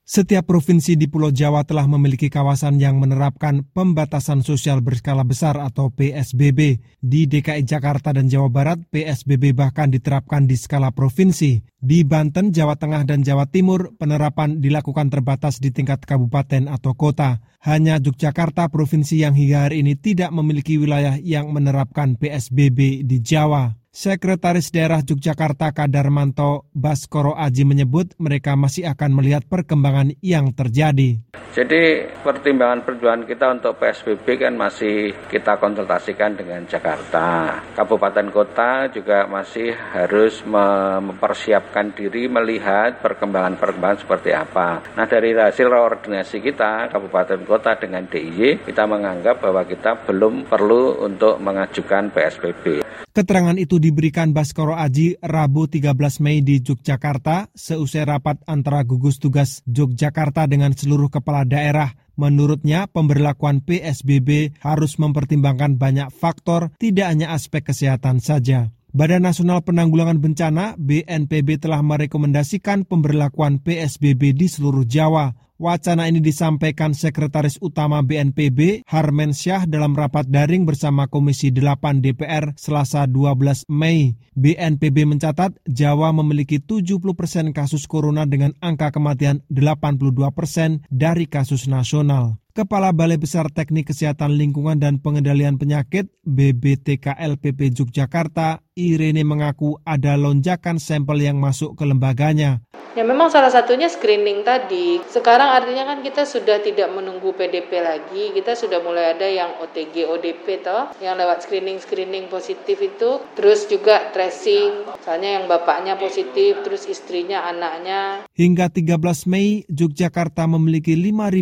Setiap provinsi di Pulau Jawa telah memiliki kawasan yang menerapkan pembatasan sosial berskala besar atau PSBB. Di DKI Jakarta dan Jawa Barat, PSBB bahkan diterapkan di skala provinsi. Di Banten, Jawa Tengah, dan Jawa Timur, penerapan dilakukan terbatas di tingkat kabupaten atau kota. Hanya Yogyakarta, provinsi yang hingga hari ini tidak memiliki wilayah yang menerapkan PSBB di Jawa. Sekretaris Daerah Yogyakarta Kadarmanto Baskoro Aji menyebut mereka masih akan melihat perkembangan yang terjadi. Jadi pertimbangan perjuangan kita untuk PSBB kan masih kita konsultasikan dengan Jakarta. Kabupaten kota juga masih harus mempersiapkan diri melihat perkembangan seperti apa. Nah, dari hasil koordinasi kita Kabupaten kota dengan DIY, kita menganggap bahwa kita belum perlu untuk mengajukan PSBB. Keterangan itu diberikan Baskoro Aji Rabu 13 Mei di Yogyakarta seusai rapat antara gugus tugas Yogyakarta dengan seluruh kepala daerah. Menurutnya, pemberlakuan PSBB harus mempertimbangkan banyak faktor, tidak hanya aspek kesehatan saja. Badan Nasional Penanggulangan Bencana (BNPB) telah merekomendasikan pemberlakuan PSBB di seluruh Jawa. Wacana ini disampaikan Sekretaris Utama BNPB Harmensyah dalam rapat daring bersama Komisi 8 DPR Selasa 12 Mei. BNPB mencatat Jawa memiliki 70% kasus corona dengan angka kematian 82% dari kasus nasional. Kepala Balai Besar Teknik Kesehatan Lingkungan dan Pengendalian Penyakit BBTKLPP Yogyakarta, Irene mengaku ada lonjakan sampel yang masuk ke lembaganya. Ya memang salah satunya screening tadi. Sekarang artinya kan kita sudah tidak menunggu PDP lagi, kita sudah mulai ada yang OTG, ODP toh, yang lewat screening positif itu. Terus juga tracing, misalnya yang bapaknya positif, terus istrinya, anaknya. Hingga 13 Mei, Yogyakarta memiliki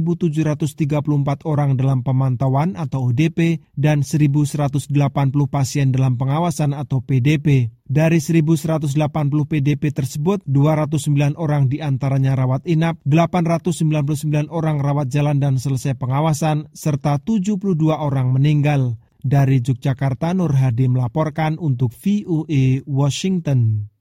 5.734 orang dalam pemantauan atau ODP dan 1.180 pasien dalam pengawasan atau PDP. Dari 1.180 PDP tersebut, 209 orang diantaranya rawat inap, 899 orang rawat jalan dan selesai pengawasan, serta 72 orang meninggal. Dari Yogyakarta, Nur Hadi melaporkan untuk VOA Washington.